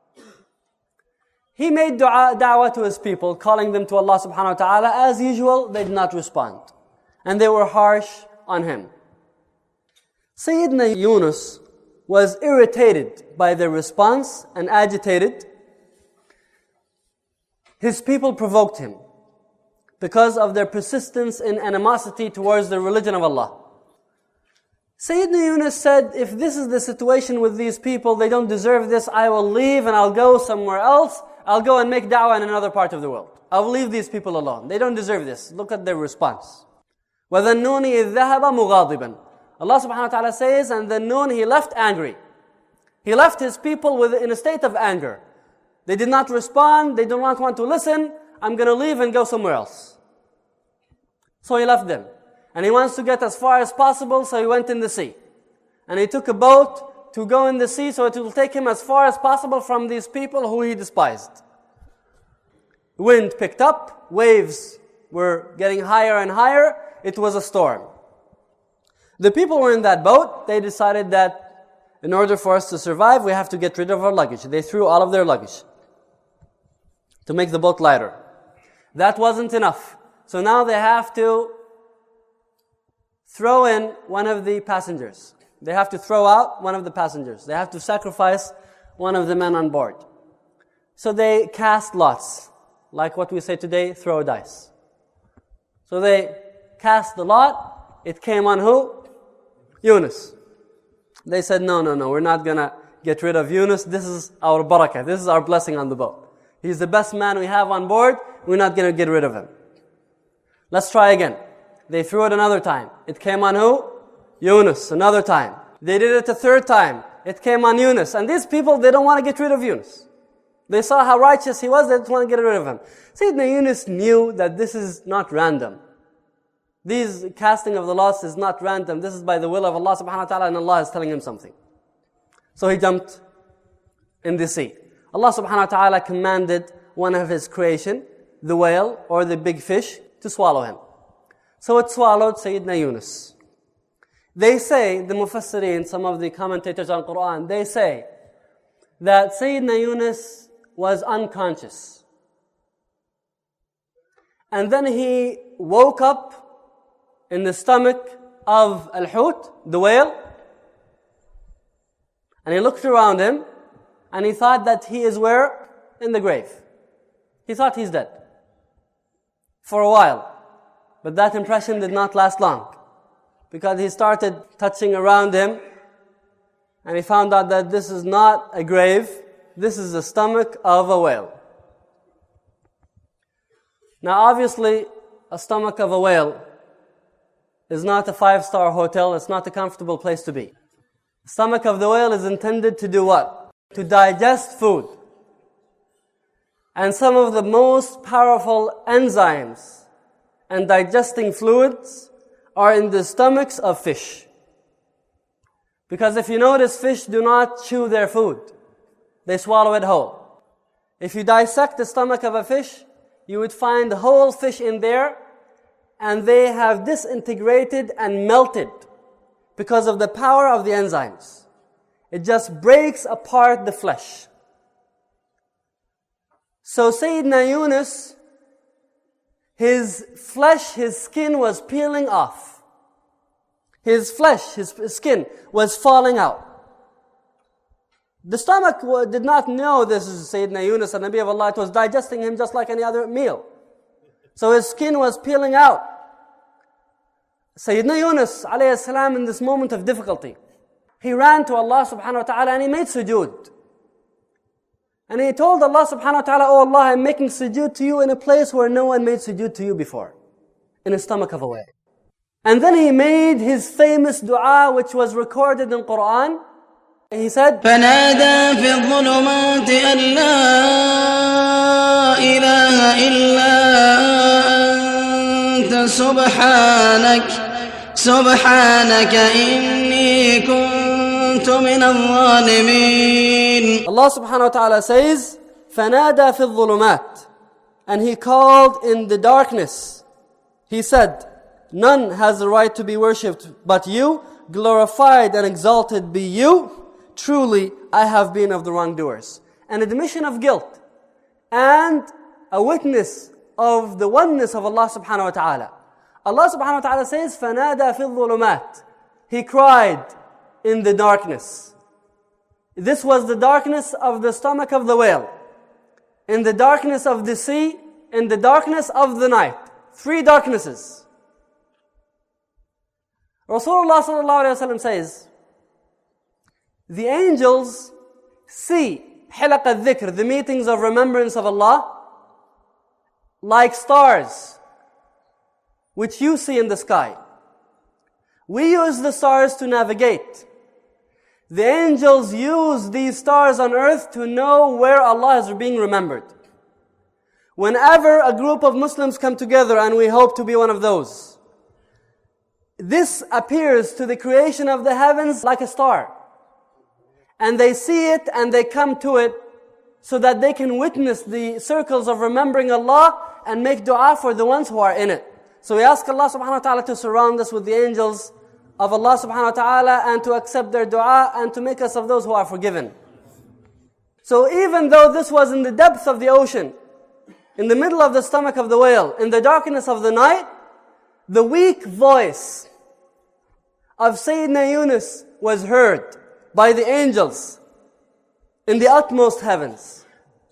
He made dua, da'wah to his people, calling them to Allah subhanahu wa ta'ala. As usual, they did not respond. And they were harsh on him. Sayyidina Yunus was irritated by their response and agitated. His people provoked him because of their persistence in animosity towards the religion of Allah. Sayyidina Yunus said, if this is the situation with these people, they don't deserve this, I will leave and I'll go somewhere else. I'll go and make da'wah in another part of the world. I'll leave these people alone. They don't deserve this. Look at their response. وَذَنُّونِ إِذْ ذَهَبَ مُغَاضِبًا. Allah subhanahu wa ta'ala says, and then Nun, he left angry. He left his people with, in a state of anger. They did not respond. They did not want to listen. I'm going to leave and go somewhere else. So he left them. And he wants to get as far as possible, so he went in the sea. And he took a boat to go in the sea, so it will take him as far as possible from these people who he despised. Wind picked up. Waves were getting higher and higher. It was a storm. The people were in that boat. They decided that in order for us to survive, we have to get rid of our luggage. They threw all of their luggage to make the boat lighter. That wasn't enough. So now they have to throw in one of the passengers. They have to throw out one of the passengers. They have to sacrifice one of the men on board. So they cast lots. Like what we say today, throw dice. So they cast the lot. It came on who? Yunus. They said, no, no, no, we're not going to get rid of Yunus. This is our barakah. This is our blessing on the boat. He's the best man we have on board. We're not going to get rid of him. Let's try again. They threw it another time. It came on who? Yunus. Another time. They did it a third time. It came on Yunus. And these people, they don't want to get rid of Yunus. They saw how righteous he was. They didn't want to get rid of him. Sayyidina Yunus knew that this is not random. These casting of the lots is not random. This is by the will of Allah subhanahu wa ta'ala, and Allah is telling him something. So he jumped in the sea. Allah subhanahu wa ta'ala commanded one of his creation, the whale or the big fish, to swallow him. So it swallowed Sayyidina Yunus. They say, the Mufassirin, some of the commentators on Quran, they say that Sayyidina Yunus was unconscious. And then he woke up in the stomach of Al-Hut, the whale, and he looked around him, and he thought that he is where? In the grave. He thought he's dead. For a while. But that impression did not last long. Because he started touching around him, and he found out that this is not a grave, this is the stomach of a whale. Now obviously, a stomach of a whale is not a five-star hotel, it's not a comfortable place to be. The stomach of the whale is intended to do what? To digest food. And some of the most powerful enzymes and digesting fluids are in the stomachs of fish. Because if you notice, fish do not chew their food. They swallow it whole. If you dissect the stomach of a fish, you would find the whole fish in there, and they have disintegrated and melted because of the power of the enzymes. It just breaks apart the flesh. So Sayyidina Yunus, his flesh, his skin was peeling off. His flesh, his skin was falling out. The stomach did not know this is Sayyidina Yunus, the Nabi of Allah. It was digesting him just like any other meal. So his skin was peeling out. Sayyidina Yunus alayhi salam, in this moment of difficulty, he ran to Allah subhanahu wa ta'ala and he made sujood. And he told Allah subhanahu wa ta'ala, "Oh Allah, I'm making sujood to you in a place where no one made sujood to you before." In a stomach of a whale. And then he made his famous dua, which was recorded in Quran. He said, فنادى في الظلمات أن لا إله إلا أنت سبحانك سبحانك إني كنت من الظالمين. Allah subhanahu wa ta'ala says, فنادى في الظلمات, and he called in the darkness. He said, none has the right to be worshipped but you, glorified and exalted be you. Truly, I have been of the wrongdoers. An admission of guilt and a witness of the oneness of Allah subhanahu wa ta'ala. Allah subhanahu wa ta'ala says, فَنَادَى فِي الظُّلُمَاتِ. He cried in the darkness. This was the darkness of the stomach of the whale, in the darkness of the sea, in the darkness of the night. Three darknesses. Rasulullah sallallahu alayhi wa sallam says, the angels see hilaq al-dhikr, the meetings of remembrance of Allah, like stars, which you see in the sky. We use the stars to navigate. The angels use these stars on earth to know where Allah is being remembered. Whenever a group of Muslims come together, and we hope to be one of those, this appears to the creation of the heavens like a star. And they see it and they come to it so that they can witness the circles of remembering Allah and make dua for the ones who are in it. So we ask Allah subhanahu wa ta'ala to surround us with the angels of Allah subhanahu wa ta'ala and to accept their dua and to make us of those who are forgiven. So even though this was in the depth of the ocean, in the middle of the stomach of the whale, in the darkness of the night, the weak voice of Sayyidina Yunus was heard by the angels in the utmost heavens.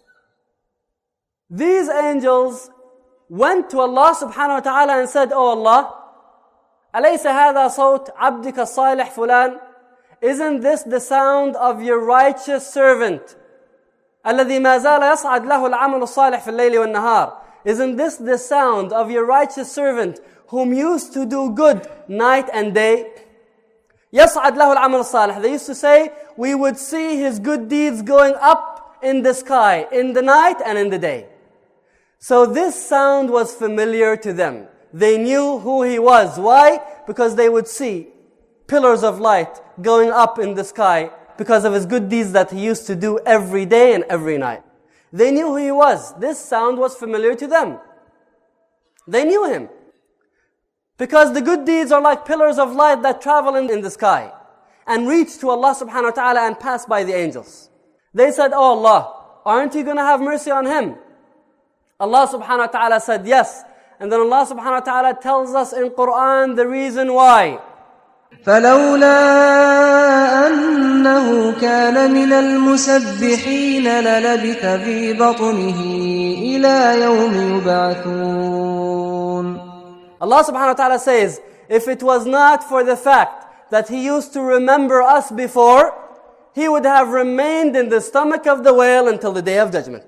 These angels went to Allah subhanahu wa ta'ala and said, "Oh Allah, أليس هذا صوت عبدك الصالح فلان? Isn't this the sound of your righteous servant? الذي ما زال يصعد له العمل الصالح في الليل والنهار. Isn't this the sound of your righteous servant whom used to do good night and day?" يصعد له العمل الصالح. They used to say, we would see his good deeds going up in the sky, in the night and in the day. So this sound was familiar to them. They knew who he was. Why? Because they would see pillars of light going up in the sky because of his good deeds that he used to do every day and every night. They knew who he was. This sound was familiar to them. They knew him. Because the good deeds are like pillars of light that travel in, in the sky and reach to Allah subhanahu wa ta'ala and pass by the angels. They said, "Oh Allah, aren't you going to have mercy on him?" Allah subhanahu wa ta'ala said, "Yes." And then Allah subhanahu wa ta'ala tells us in Quran the reason why. فلولا أنه كان من المسبحين للبث في بطنه إلى يوم يبعثون. Allah subhanahu wa ta'ala says, if it was not for the fact that he used to remember us before, he would have remained in the stomach of the whale until the day of judgment.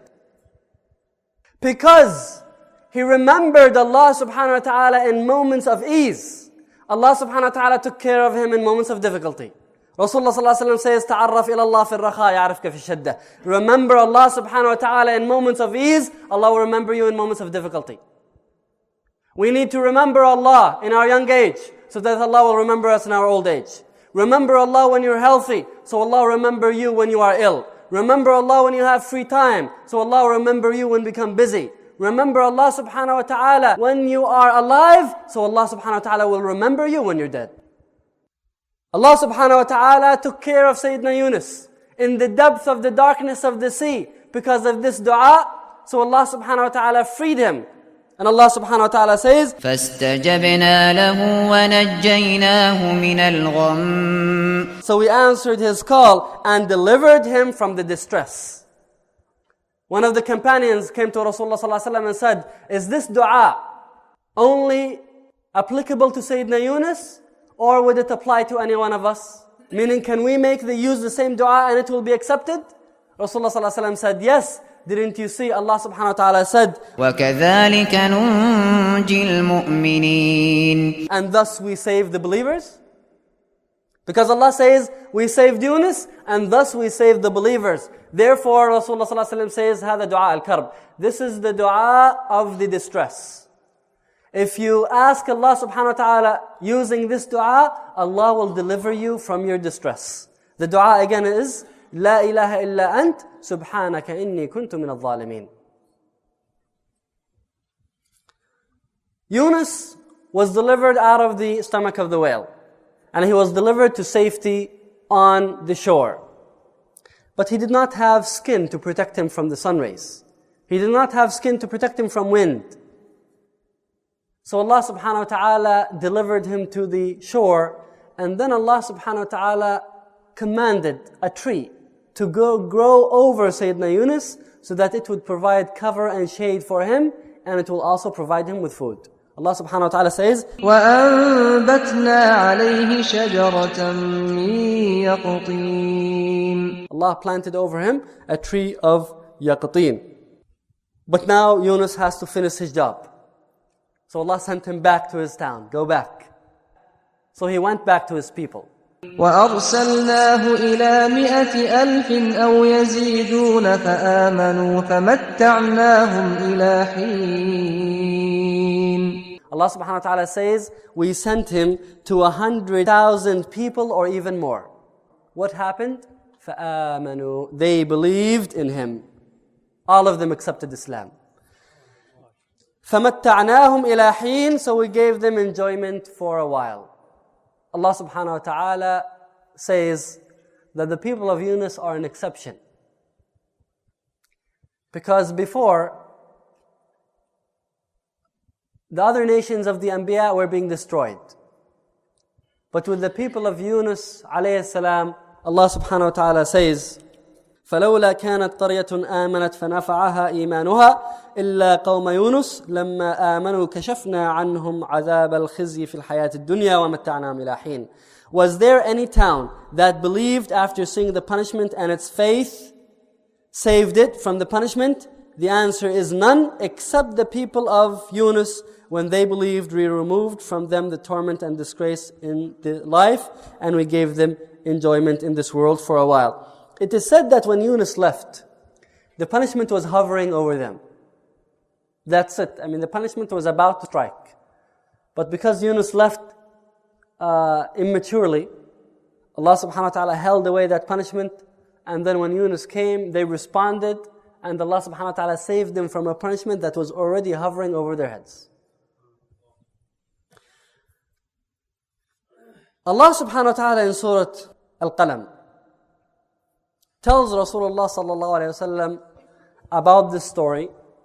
Because he remembered Allah subhanahu wa ta'ala in moments of ease, Allah subhanahu wa ta'ala took care of him in moments of difficulty. Rasulullah sallallahu alaihi wasallam says, "Ta'arraf ila Allah fi al-rakha ya'rifka fi al-shadda." Remember Allah subhanahu wa ta'ala in moments of ease, Allah will remember you in moments of difficulty. We need to remember Allah in our young age, so that Allah will remember us in our old age. Remember Allah when you're healthy, so Allah will remember you when you are ill. Remember Allah when you have free time, so Allah will remember you when you become busy. Remember Allah subhanahu wa ta'ala when you are alive, so Allah subhanahu wa ta'ala will remember you when you're dead. Allah subhanahu wa ta'ala took care of Sayyidina Yunus in the depth of the darkness of the sea because of this dua, so Allah subhanahu wa ta'ala freed him. And Allah subhanahu wa ta'ala says, فَاسْتَجَبْنَا لَهُ وَنَجَّيْنَاهُ مِنَ الْغَمِّ. So we answered his call and delivered him from the distress. One of the companions came to Rasulullah sallallahu alaihi wasallam and said, "Is this dua only applicable to Sayyidina Yunus, or would it apply to any one of us? Meaning, can we make the use the same dua and it will be accepted?" Rasulullah sallallahu alaihi wasallam said, "Yes. Didn't you see Allah subhanahu wa ta'ala said, وَكَذَلِكَ نُنْجِي الْمُؤْمِنِينَ. And thus we save the believers? Because Allah says, we saved Yunus, and thus we saved the believers. Therefore, Rasulullah sallallahu alaihi wasallam says, هذا دعاء الكرب. This is the dua of the distress. If you ask Allah subhanahu wa ta'ala using this dua, Allah will deliver you from your distress. The dua again is, لا إله إلا أنت سبحانك إني كنت من الظالمين. Yunus was delivered out of the stomach of the whale, and he was delivered to safety on the shore. But he did not have skin to protect him from the sun rays. He did not have skin to protect him from wind. So Allah subhanahu wa ta'ala delivered him to the shore, and then Allah subhanahu wa ta'ala commanded a tree to go grow over Sayyidina Yunus so that it would provide cover and shade for him, and it will also provide him with food. Allah subhanahu wa ta'ala says, وَأَنبَتْنَا عَلَيْهِ شَجَرَةً مِّن يَقْطِينٍ. Allah planted over him a tree of yaqatin. But now Yunus has to finish his job. So Allah sent him back to his town. Go back. So he went back to his people. وَأَرْسَلْنَاهُ إِلَى مِائَةِ أَلْفٍ أَوْ يَزِيدُونَ فَآمَنُوا فَمَتَّعْنَاهُمْ إِلَى حِينٍ. Allah subhanahu wa ta'ala says, we sent him to a hundred thousand people or even more. What happened? فَآمَنُوا. They believed in him. All of them accepted Islam. فَمَتَّعْنَاهُمْ إِلَى حِينٍ. So we gave them enjoyment for a while. Allah subhanahu wa ta'ala says that the people of Yunus are an exception. Because before, the other nations of the Anbiya were being destroyed. But with the people of Yunus alayhi salam, Allah subhanahu wa ta'ala says, فَلَوْلَا كَانَتْ قَرْيَةٌ آمَنَتْ فَنَفَعَهَا إِيمَانُهَا إِلَّا قَوْمَ يُونُسَ لَمَّا آمَنُوا كَشَفْنَا عَنْهُمْ عَذَابَ الْخِزْيِ فِي الْحَيَاةِ الدُّنْيَا وَمَتَّعْنَاهُمْ إِلَى حِينٍ. Was there any town that believed after seeing the punishment and its faith saved it from the punishment? The answer is none, except the people of Yunus. When they believed, we removed from them the torment and disgrace in the life, and we gave them enjoyment in this world for a while. It is said that when Yunus left, the punishment was hovering over them. That's it. I mean, the punishment was about to strike. But because Yunus left uh, immaturely, Allah subhanahu wa ta'ala held away that punishment, and then when Yunus came, they responded, and Allah subhanahu wa ta'ala saved them from a punishment that was already hovering over their heads. Allah subhanahu wa ta'ala in Surah Al-Qalam tells Rasulullah sallallahu alayhi wa sallam about this story.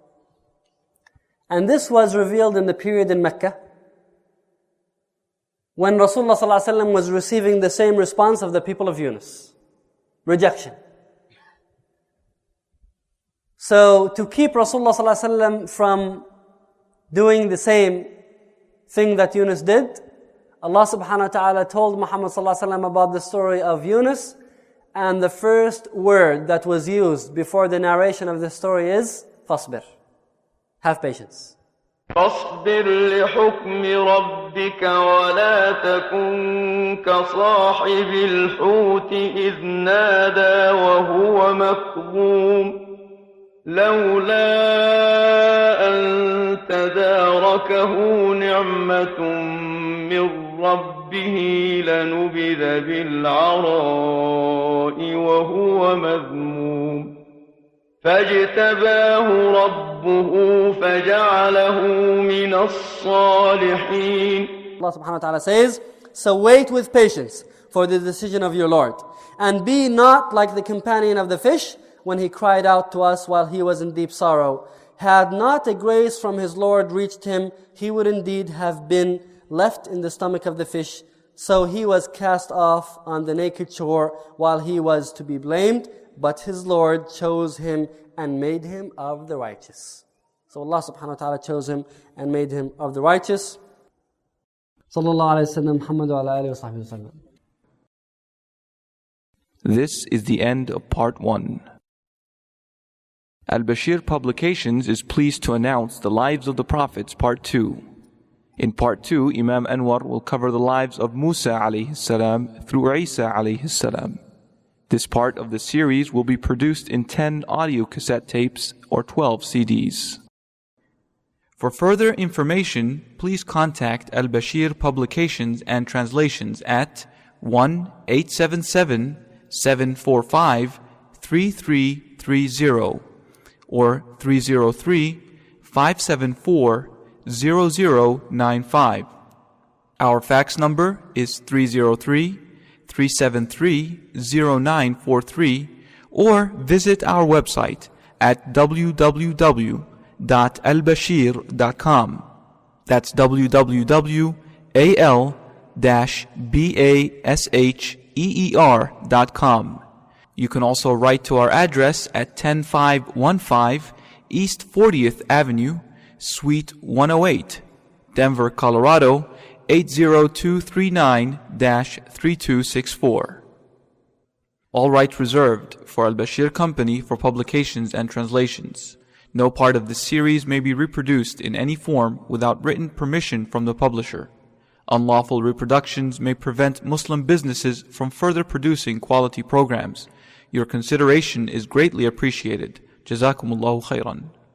And this was revealed in the period in Mecca when Rasulullah sallallahu alayhi wa sallam was receiving the same response of the people of Yunus. Rejection. So to keep Rasulullah sallallahu alayhi wa sallam from doing the same thing that Yunus did, Allah subhanahu wa ta'ala told Muhammad sallallahu alayhi wa sallam about the story of Yunus, and the first word that was used before the narration of the story is fasbir. Have patience. فاصبر لحكم ربك ولا تكن كصاحب الحوت إذ نادى وهو مكظوم لولا أن تداركه نعمة من ربه لنبذ بالعراء وهو مذموم فاجتباه ربه فجعله من الصالحين. Allah subhanahu wa ta'ala says, so wait with patience for the decision of your Lord, and be not like the companion of the fish when he cried out to us while he was in deep sorrow. Had not a grace from his Lord reached him, he would indeed have been left in the stomach of the fish. So he was cast off on the naked shore while he was to be blamed, but his Lord chose him and made him of the righteous. So Allah subhanahu wa ta'ala chose him and made him of the righteous. Sallallahu alayhi wa sallam, Muhammad wa ala alihi wa sahbihi wa sallam. This is the end of part one. Al-Bashir Publications is pleased to announce the Lives of the Prophets part two. In part two, Imam Anwar will cover the lives of Musa alayhi salam through Isa alayhi salam. This part of the series will be produced in ten audio cassette tapes or twelve C Ds. For further information, please contact Al-Bashir Publications and Translations at one eight seven seven, seven four five, three three three zero or three zero three, five seven four, zero zero nine five. Our fax number is three zero three, three seven three, zero nine four three or visit our website at w w w dot al bashir dot com. That's w w w dot al basheer dot com. You can also write to our address at ten five fifteen East fortieth Avenue, Suite one oh eight, Denver, Colorado eight zero two three nine, three two six four. All rights reserved for Al-Bashir Company for publications and translations. No part of this series may be reproduced in any form without written permission from the publisher. Unlawful reproductions may prevent Muslim businesses from further producing quality programs. Your consideration is greatly appreciated. Jazakumullahu khairan.